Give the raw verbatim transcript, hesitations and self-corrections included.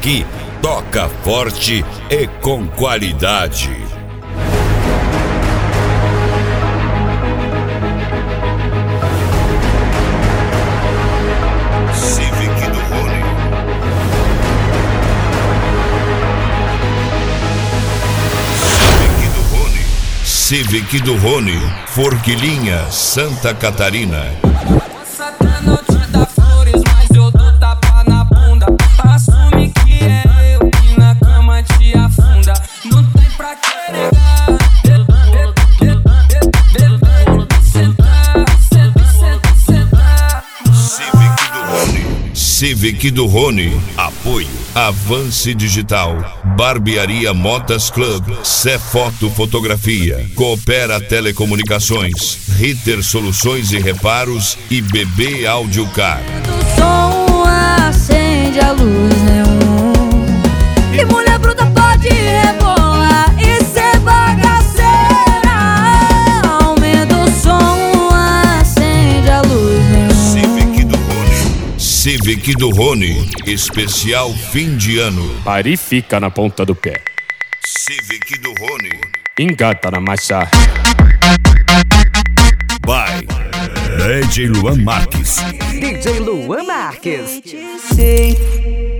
Aqui toca forte e com qualidade. Civic do Rony. Civic do Rony. Civic do Rony, Forquilinha, Santa Catarina. Civic do Rony, apoio Avance Digital, Barbearia Motas Club, Cé Foto Fotografia, Coopera Telecomunicações, Ritter Soluções e Reparos e B B Audiocar. Do som acende a luz neon e mulher bruta pode rebolar e ser bagaceira. Aumenta o som, acende a luz neon. Civic do Rony. Civic do Rony, especial fim de ano. Pari fica na ponta do pé. Civic do Rony. Engata na marcha. By D J Luan Marques. D J Luan Marques. Sei